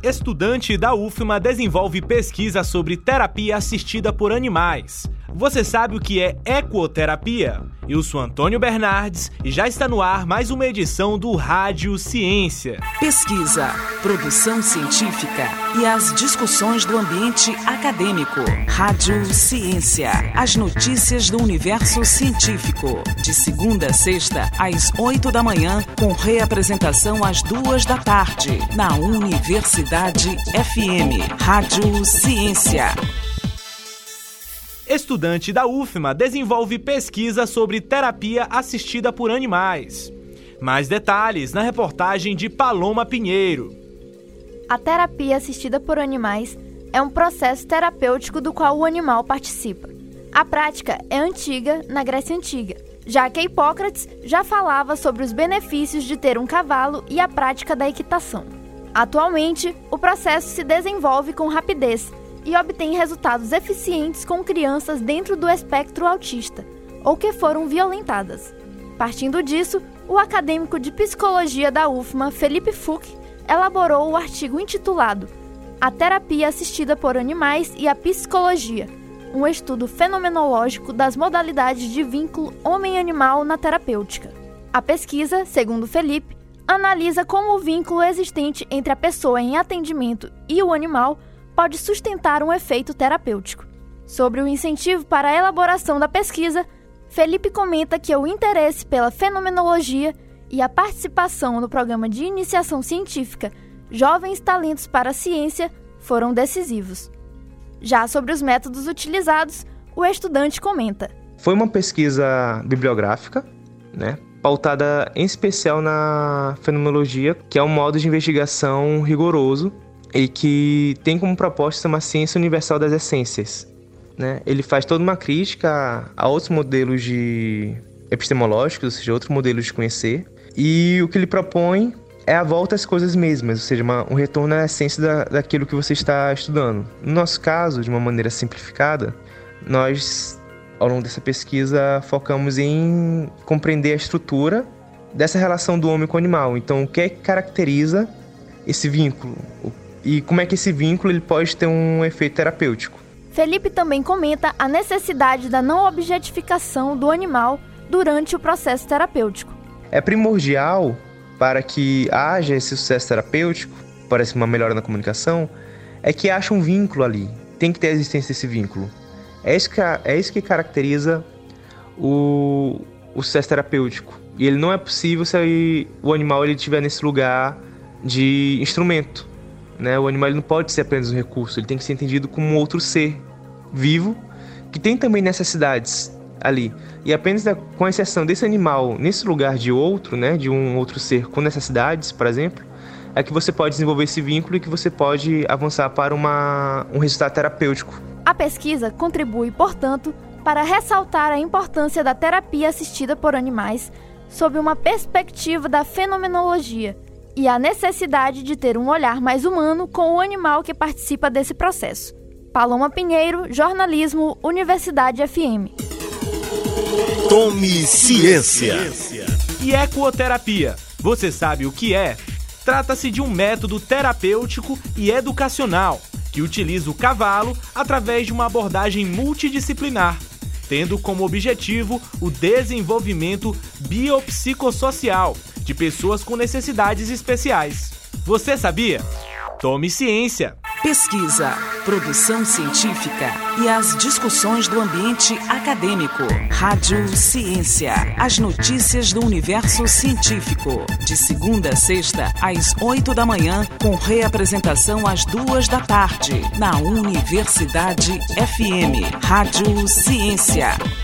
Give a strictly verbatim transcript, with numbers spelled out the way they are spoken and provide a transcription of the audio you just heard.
Estudante da U F M A desenvolve pesquisa sobre terapia assistida por animais. Você sabe o que é ecoterapia? Eu sou Antônio Bernardes e já está no ar mais uma edição do Rádio Ciência. Pesquisa, produção científica e as discussões do ambiente acadêmico. Rádio Ciência, as notícias do universo científico. De segunda a sexta, às oito da manhã, com reapresentação às duas da tarde, na Universidade F M. Rádio Ciência. Estudante da U F M A desenvolve pesquisa sobre terapia assistida por animais. Mais detalhes na reportagem de Paloma Pinheiro. A terapia assistida por animais é um processo terapêutico do qual o animal participa. A prática é antiga na Grécia Antiga, já que Hipócrates já falava sobre os benefícios de ter um cavalo e a prática da equitação. Atualmente, o processo se desenvolve com rapidez e obtém resultados eficientes com crianças dentro do espectro autista, ou que foram violentadas. Partindo disso, o acadêmico de psicologia da U F M A, Felipe Fuch, elaborou o artigo intitulado A Terapia Assistida por Animais e a Psicologia, um estudo fenomenológico das modalidades de vínculo homem-animal na terapêutica. A pesquisa, segundo Felipe, analisa como o vínculo existente entre a pessoa em atendimento e o animal pode sustentar um efeito terapêutico. Sobre o incentivo para a elaboração da pesquisa, Felipe comenta que o interesse pela fenomenologia e a participação no programa de iniciação científica Jovens Talentos para a Ciência foram decisivos. Já sobre os métodos utilizados, o estudante comenta: Foi uma pesquisa bibliográfica, né, pautada em especial na fenomenologia, que é um modo de investigação rigoroso e que tem como proposta uma ciência universal das essências, né? Ele faz toda uma crítica a outros modelos de epistemológicos, ou seja, outros modelos de conhecer, e o que ele propõe é a volta às coisas mesmas, ou seja, uma, um retorno à essência da, daquilo que você está estudando. No nosso caso, de uma maneira simplificada, nós, ao longo dessa pesquisa, focamos em compreender a estrutura dessa relação do homem com o animal. Então, o que é que caracteriza esse vínculo? E como é que esse vínculo ele pode ter um efeito terapêutico. Felipe também comenta a necessidade da não objetificação do animal durante o processo terapêutico. É primordial para que haja esse sucesso terapêutico, parece uma melhora na comunicação, é que haja um vínculo ali. Tem que ter a existência desse vínculo. É isso que, é isso que caracteriza o, o sucesso terapêutico. E ele não é possível se o animal ele estiver nesse lugar de instrumento. Né? O animal ele não pode ser apenas um recurso, ele tem que ser entendido como um outro ser vivo que tem também necessidades ali. E apenas da, com exceção desse animal nesse lugar de outro, né, de um outro ser com necessidades, por exemplo, é que você pode desenvolver esse vínculo e que você pode avançar para uma, um resultado terapêutico. A pesquisa contribui, portanto, para ressaltar a importância da terapia assistida por animais sob uma perspectiva da fenomenologia e a necessidade de ter um olhar mais humano com o animal que participa desse processo. Paloma Pinheiro, Jornalismo, Universidade F M. Tome Ciência. E ecoterapia, você sabe o que é? Trata-se de um método terapêutico e educacional que utiliza o cavalo através de uma abordagem multidisciplinar, tendo como objetivo o desenvolvimento biopsicossocial de pessoas com necessidades especiais. Você sabia? Tome ciência! Pesquisa, produção científica e as discussões do ambiente acadêmico. Rádio Ciência, as notícias do universo científico. De segunda a sexta, às oito da manhã, com reapresentação às duas da tarde, na Universidade F M. Rádio Ciência.